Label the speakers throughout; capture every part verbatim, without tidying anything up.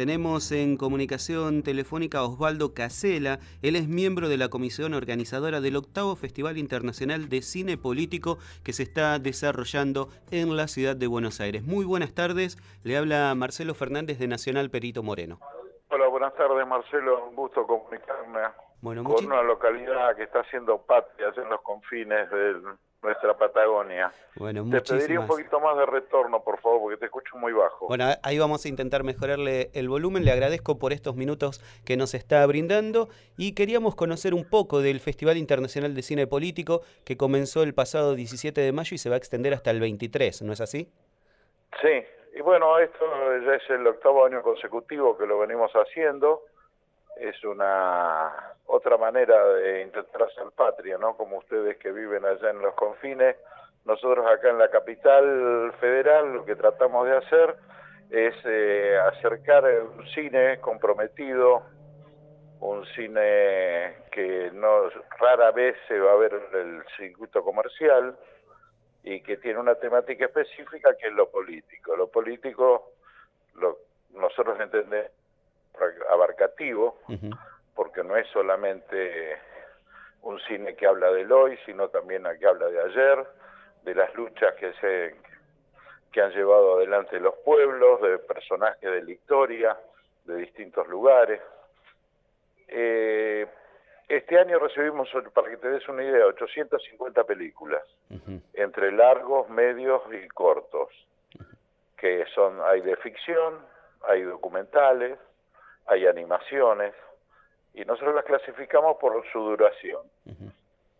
Speaker 1: Tenemos en comunicación telefónica a Osvaldo Casella. Él es miembro de la comisión organizadora del octavo Festival Internacional de Cine Político que se está desarrollando en la ciudad de Buenos Aires. Muy buenas tardes, le habla Marcelo Fernández de Nacional Perito Moreno.
Speaker 2: Hola, buenas tardes Marcelo, un gusto comunicarme
Speaker 1: bueno,
Speaker 2: con una localidad que está haciendo patria en los confines de nuestra Patagonia.
Speaker 1: Bueno,
Speaker 2: te pediría un poquito más de retorno, por favor, porque te escucho muy bajo.
Speaker 1: Bueno, ahí vamos a intentar mejorarle el volumen. Le agradezco por estos minutos que nos está brindando y queríamos conocer un poco del Festival Internacional de Cine Político que comenzó el pasado diecisiete de mayo y se va a extender hasta el veintitrés, ¿no es así?
Speaker 2: Sí, y bueno, esto ya es el octavo año consecutivo que lo venimos haciendo. Es una otra manera de intentar hacer patria, ¿no? Como ustedes que viven allá en los confines. Nosotros acá en la capital federal lo que tratamos de hacer es eh, acercar un cine comprometido, un cine que no rara vez se va a ver en el circuito comercial y que tiene una temática específica que es lo político. Lo político, lo, nosotros entendemos abarcativo, uh-huh. porque no es solamente un cine que habla del hoy, sino también que habla de ayer, de las luchas que se que han llevado adelante los pueblos, de personajes de la historia, de distintos lugares. Eh, este año recibimos, para que te des una idea, ochocientas cincuenta películas, uh-huh. entre largos, medios y cortos, uh-huh. que son, hay de ficción, hay documentales, hay animaciones, y nosotros las clasificamos por su duración. Uh-huh.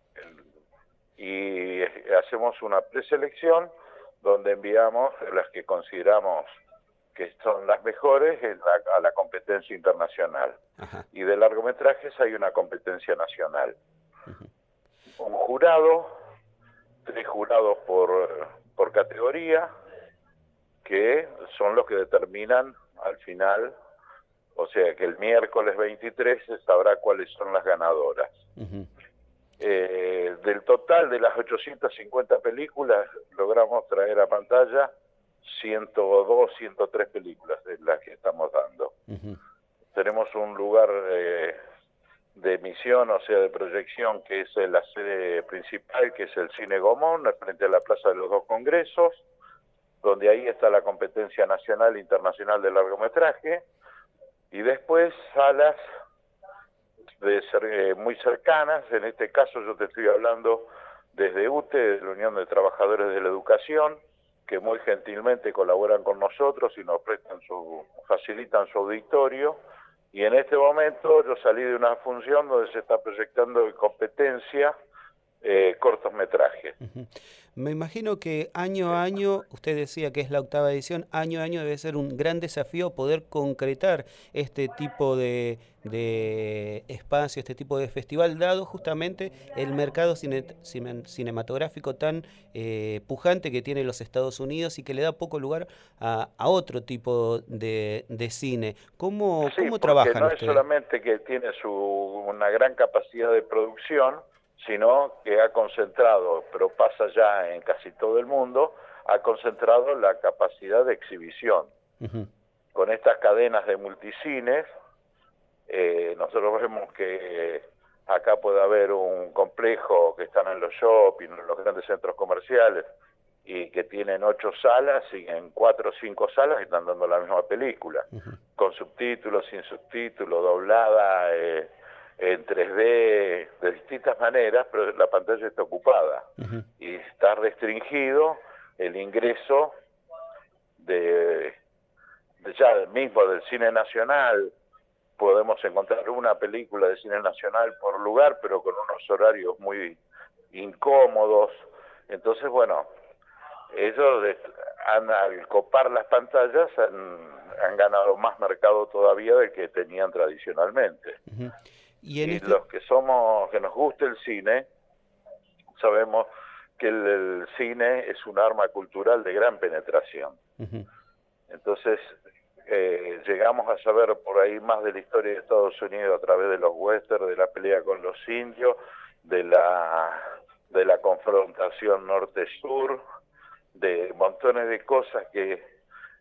Speaker 2: Y hacemos una preselección donde enviamos las que consideramos que son las mejores a la competencia internacional. Uh-huh. Y de largometrajes hay una competencia nacional. Uh-huh. Un jurado, tres jurados por, por categoría, que son los que determinan al final. O sea que el miércoles veintitrés se sabrá cuáles son las ganadoras. Uh-huh. eh, del total de las ochocientas cincuenta películas, logramos traer a pantalla ciento dos, ciento tres películas de las que estamos dando. Uh-huh. Tenemos un lugar eh, de emisión, o sea, de proyección, que es la sede principal, que es el Cine Gomón, frente a la Plaza de los Dos Congresos, donde ahí está la competencia nacional e internacional de largometraje. Y después salas de ser, eh, muy cercanas, en este caso yo te estoy hablando desde U T E, de la Unión de Trabajadores de la Educación, que muy gentilmente colaboran con nosotros y nos prestan su, facilitan su auditorio. Y en este momento yo salí de una función donde se está proyectando en competencia eh, cortometrajes.
Speaker 1: Uh-huh. Me imagino que año a año, usted decía que es la octava edición, año a año debe ser un gran desafío poder concretar este tipo de, de espacio, este tipo de festival, dado justamente el mercado cine, cine, cinematográfico tan eh, pujante que tiene los Estados Unidos y que le da poco lugar a, a otro tipo de, de cine. ¿Cómo,
Speaker 2: sí,
Speaker 1: cómo trabajan
Speaker 2: no
Speaker 1: ustedes?
Speaker 2: Es solamente que tiene su, una gran capacidad de producción, sino que ha concentrado, pero pasa ya en casi todo el mundo, ha concentrado la capacidad de exhibición. Uh-huh. Con estas cadenas de multicines, eh, nosotros vemos que acá puede haber un complejo que están en los shopping, en los grandes centros comerciales, y que tienen ocho salas, y en cuatro o cinco salas están dando la misma película, uh-huh. con subtítulos, sin subtítulos, doblada, eh, en tres D, de distintas maneras, pero la pantalla está ocupada. Uh-huh. Y está restringido el ingreso de, de ya mismo del cine nacional. Podemos encontrar una película de cine nacional por lugar, pero con unos horarios muy incómodos. Entonces, bueno, ellos han, al copar las pantallas han, han ganado más mercado todavía del que tenían tradicionalmente. Uh-huh. Y, en y este... los que somos, que nos gusta el cine, sabemos que el, el cine es un arma cultural de gran penetración. Uh-huh. Entonces, eh, llegamos a saber por ahí más de la historia de Estados Unidos a través de los westerns, de la pelea con los indios, de la, de la confrontación norte-sur, de montones de cosas que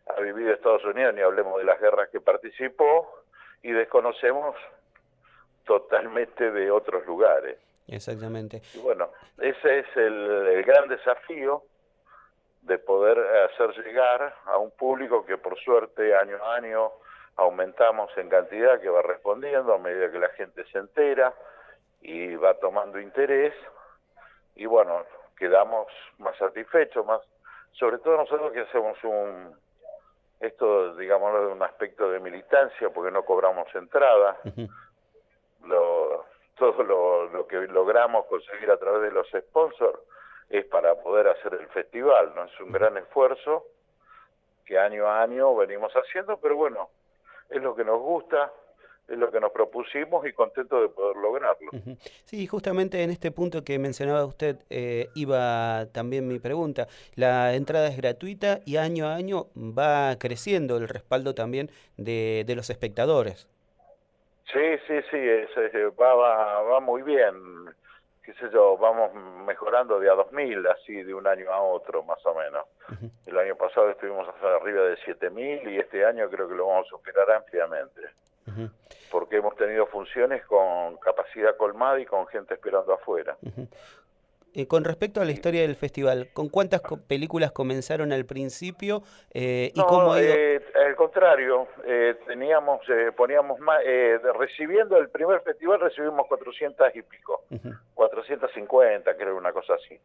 Speaker 2: ha vivido Estados Unidos, ni hablemos de las guerras que participó, y desconocemos totalmente de otros lugares.
Speaker 1: Exactamente.
Speaker 2: Y bueno, ese es el, el gran desafío de poder hacer llegar a un público que por suerte año a año aumentamos en cantidad, que va respondiendo a medida que la gente se entera y va tomando interés, y bueno, quedamos más satisfechos, más, sobre todo nosotros que hacemos un, esto digamos de un aspecto de militancia, porque no cobramos entrada,
Speaker 1: Uh-huh.
Speaker 2: lo, todo lo, lo que logramos conseguir a través de los sponsors es para poder hacer el festival, ¿no? Es un gran esfuerzo que año a año venimos haciendo, pero bueno, es lo que nos gusta, es lo que nos propusimos y contento de poder lograrlo.
Speaker 1: Uh-huh. Sí, justamente en este punto que mencionaba usted eh, iba también mi pregunta. La entrada es gratuita y año a año va creciendo el respaldo también de, de los espectadores.
Speaker 2: Sí, sí, sí, es, es, va, va, va muy bien, qué sé yo, vamos mejorando de a dos mil, así de un año a otro, más o menos. Uh-huh. El año pasado estuvimos arriba de siete mil y este año creo que lo vamos a superar ampliamente. Uh-huh. Porque hemos tenido funciones con capacidad colmada y con gente esperando afuera.
Speaker 1: Uh-huh. Eh, con respecto a la historia del festival, ¿con cuántas co películas comenzaron al principio eh, y
Speaker 2: no,
Speaker 1: cómo ha ido?
Speaker 2: Eh, al contrario, eh, teníamos, eh, poníamos más, eh, recibiendo el primer festival recibimos cuatrocientas y pico, uh-huh. cuatrocientas cincuenta, creo, una cosa así.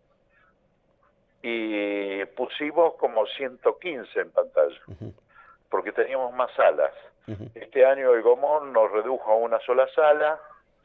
Speaker 2: Y pusimos como ciento quince en pantalla, uh-huh. porque teníamos más salas. Uh-huh. Este año el Gomón nos redujo a una sola sala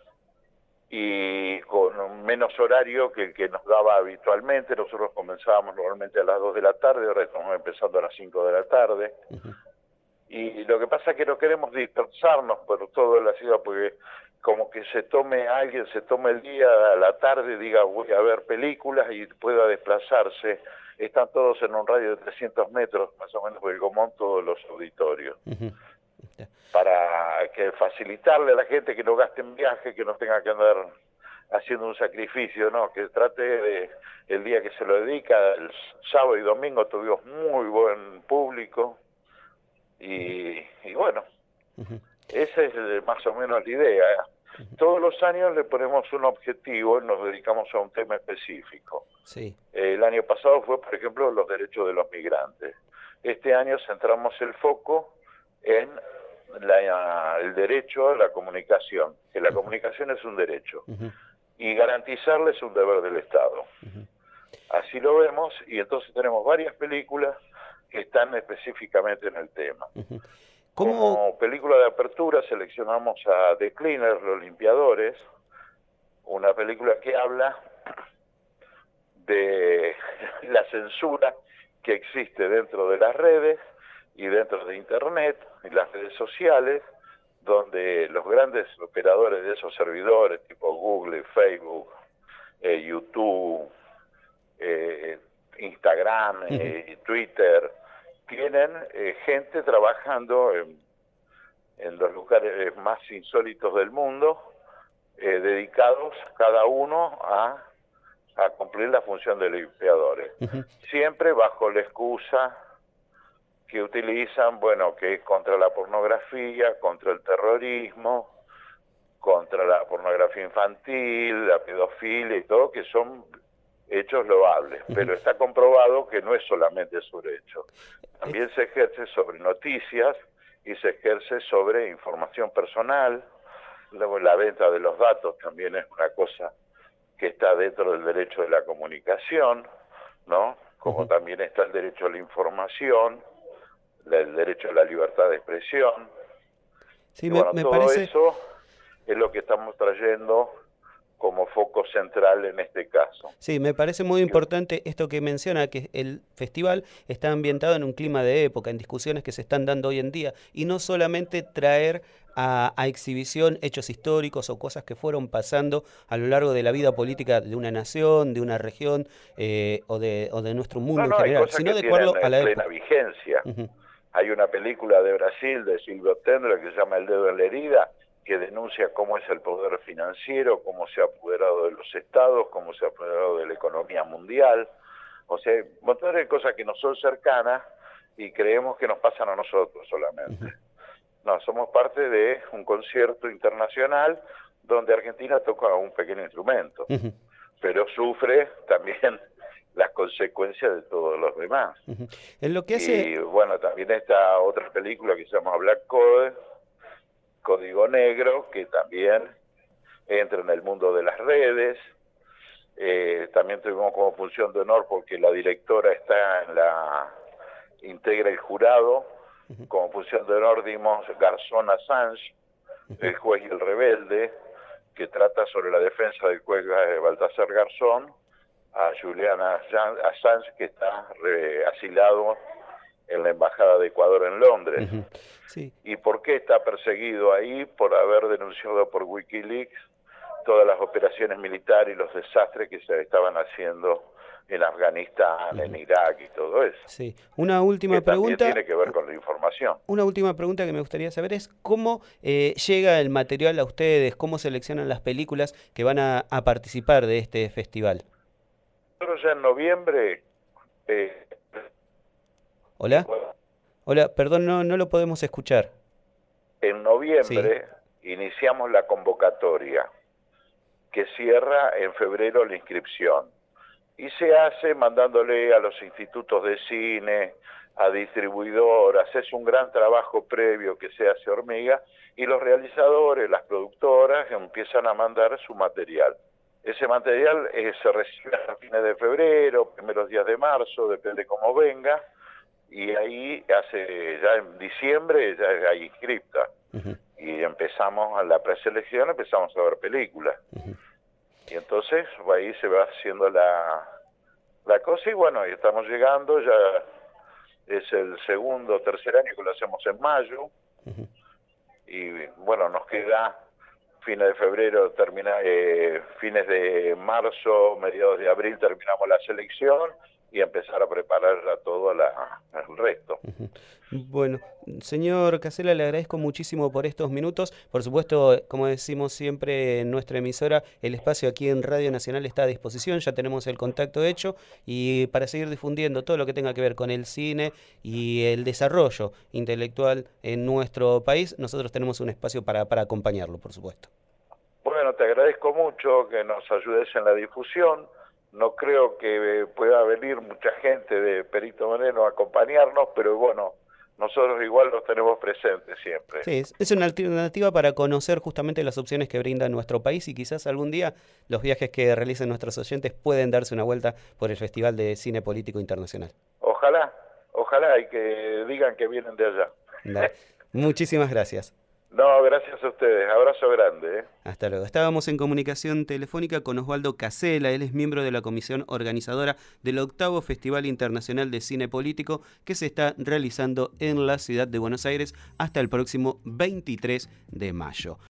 Speaker 2: y con menos horario que el que nos daba habitualmente. Nosotros comenzábamos normalmente a las dos de la tarde, ahora estamos empezando a las cinco de la tarde. Uh-huh. Y lo que pasa es que no queremos dispersarnos por toda la ciudad, porque como que se tome alguien, se tome el día a la tarde, diga voy a ver películas y pueda desplazarse. Están todos en un radio de trescientos metros, más o menos, por el Gomón, todos los auditorios. Uh-huh. Para que facilitarle a la gente que no gaste en viaje, que no tenga que andar haciendo un sacrificio, ¿no? Que trate de, el día que se lo dedica, el sábado y domingo tuvimos muy buen público y, y bueno, uh-huh. esa es más o menos la idea. Uh-huh. Todos los años le ponemos un objetivo y nos dedicamos a un tema específico.
Speaker 1: Sí.
Speaker 2: El año pasado fue, por ejemplo, los derechos de los migrantes. Este año centramos el foco en La, el derecho a la comunicación, que la comunicación es un derecho, uh-huh. y garantizarle es un deber del Estado. Uh-huh. Así lo vemos, y entonces tenemos varias películas que están específicamente en el tema. Uh-huh. Como película de apertura seleccionamos a The Cleaners, Los Limpiadores, una película que habla de la censura que existe dentro de las redes y dentro de Internet y las redes sociales, donde los grandes operadores de esos servidores, tipo Google, Facebook, eh, YouTube, eh, Instagram, eh, Twitter, tienen eh, gente trabajando en, en los lugares más insólitos del mundo, eh, dedicados cada uno a, a cumplir la función de limpiadores. Uh-huh. Siempre bajo la excusa que utilizan, bueno, que es contra la pornografía, contra el terrorismo, contra la pornografía infantil, la pedofilia y todo, que son hechos loables. Uh-huh. Pero está comprobado que no es solamente sobre hechos. También se ejerce sobre noticias y se ejerce sobre información personal. Luego la venta de los datos también es una cosa que está dentro del derecho de la comunicación, ¿no? Como uh-huh. también está el derecho a la información, el derecho a la libertad de expresión.
Speaker 1: Sí,
Speaker 2: y
Speaker 1: me,
Speaker 2: bueno,
Speaker 1: me
Speaker 2: todo
Speaker 1: parece...
Speaker 2: eso es lo que estamos trayendo como foco central en este caso.
Speaker 1: Sí, me parece muy importante esto que menciona, que el festival está ambientado en un clima de época, en discusiones que se están dando hoy en día, y no solamente traer a, a exhibición hechos históricos o cosas que fueron pasando a lo largo de la vida política de una nación, de una región eh, o, de, o de nuestro mundo
Speaker 2: no, no,
Speaker 1: en general,
Speaker 2: hay cosas
Speaker 1: sino
Speaker 2: que
Speaker 1: de acuerdo a la
Speaker 2: plena
Speaker 1: época.
Speaker 2: vigencia.
Speaker 1: Uh-huh.
Speaker 2: Hay una película de Brasil, de Silvio Tendler, que se llama El dedo en la herida, que denuncia cómo es el poder financiero, cómo se ha apoderado de los estados, cómo se ha apoderado de la economía mundial. O sea, un montón de cosas que no son cercanas y creemos que nos pasan a nosotros solamente. Uh-huh. No, somos parte de un concierto internacional donde Argentina toca un pequeño instrumento, uh-huh. pero sufre también las consecuencias de todos los demás.
Speaker 1: Uh-huh. En lo que hace...
Speaker 2: Y bueno, también esta otra película que se llama Black Code, Código Negro, que también entra en el mundo de las redes. Eh, también tuvimos como función de honor porque la directora está en la... integra el jurado. Uh-huh. Como función de honor dimos Garzón Assange, uh-huh. el juez y el rebelde, que trata sobre la defensa del juez Baltasar Garzón, a Julian Assange, que está re, asilado en la Embajada de Ecuador en Londres. Uh-huh. Sí. ¿Y por qué está perseguido ahí? Por haber denunciado por Wikileaks todas las operaciones militares y los desastres que se estaban haciendo en Afganistán, uh-huh. en Irak y todo eso.
Speaker 1: Sí. Una última
Speaker 2: que
Speaker 1: pregunta.
Speaker 2: Tiene que ver con la información.
Speaker 1: Una última pregunta que me gustaría saber es cómo eh, llega el material a ustedes, cómo seleccionan las películas que van a, a participar de este festival.
Speaker 2: Nosotros ya en noviembre... Eh,
Speaker 1: ¿Hola? Hola, perdón, no, no lo podemos escuchar.
Speaker 2: En noviembre sí. iniciamos la convocatoria, que cierra en febrero la inscripción. Y se hace mandándole a los institutos de cine, a distribuidoras, es un gran trabajo previo que se hace hormiga, y los realizadores, las productoras, empiezan a mandar su material. Ese material eh, se recibe a fines de febrero, primeros días de marzo, depende cómo venga, y ahí hace ya en diciembre ya hay inscripta. Uh-huh. Y empezamos a la preselección, empezamos a ver películas. Uh-huh. Y entonces ahí se va haciendo la, la cosa y bueno, y estamos llegando, ya es el segundo o tercer año que lo hacemos en mayo. Uh-huh. Y bueno, nos queda fines de febrero, termina, eh, fines de marzo, mediados de abril terminamos la selección y empezar a preparar ya todo la, el resto.
Speaker 1: Uh-huh. Bueno, señor Casella, le agradezco muchísimo por estos minutos. Por supuesto, como decimos siempre en nuestra emisora, el espacio aquí en Radio Nacional está a disposición, ya tenemos el contacto hecho, y para seguir difundiendo todo lo que tenga que ver con el cine y el desarrollo intelectual en nuestro país, nosotros tenemos un espacio para, para acompañarlo, por supuesto.
Speaker 2: Bueno, te agradezco mucho que nos ayudes en la difusión. No creo que pueda venir mucha gente de Perito Moreno a acompañarnos, pero bueno, nosotros igual los tenemos presentes siempre.
Speaker 1: Sí, es una alternativa para conocer justamente las opciones que brinda nuestro país y quizás algún día los viajes que realicen nuestros oyentes pueden darse una vuelta por el Festival de Cine Político Internacional.
Speaker 2: Ojalá, ojalá y que digan que vienen de allá.
Speaker 1: Dale. Muchísimas gracias.
Speaker 2: No, gracias a ustedes. Abrazo grande. ¿eh?
Speaker 1: Hasta luego. Estábamos en comunicación telefónica con Osvaldo Casella. Él es miembro de la comisión organizadora del octavo Festival Internacional de Cine Político que se está realizando en la ciudad de Buenos Aires hasta el próximo veintitrés de mayo.